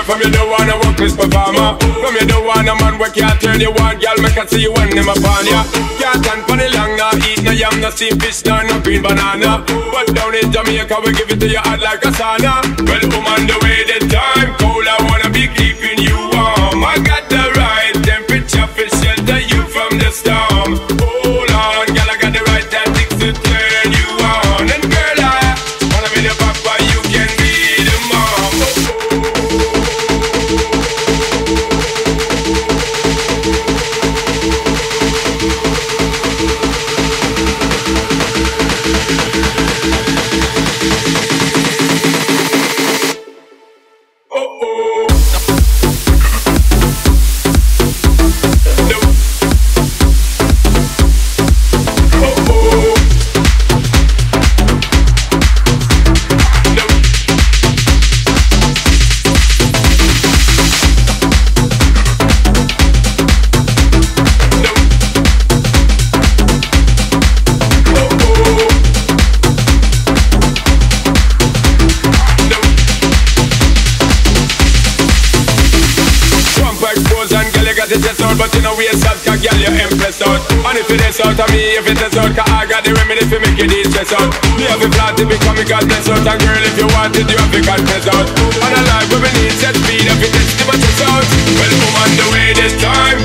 from you don't wanna work this performer. From you don't want a man where can't turn you on. Girl, make I see you when them upon ya. Can't stand for the long, nah. Eat no yam, no sea fish, no green banana. But down in Jamaica, we give it to you hot like a sauna. Well, woman, the way the time cold, I wanna be keeping you warm. I got the right temperature for shelter you from the storm. Hold on, girl, I got the right tactics to turn you on. And girl, I wanna be the papa, you can be the mom. But you know we a soft cat, girl, you impress out. And if it is out of me, if it is out, cause I got the remedy for make you de-stress out. You have a plan to become a godless out. And girl, if you want it, you have to confess out. And a life where we need set speed, if it is to my chest out. Well, woman, the way this time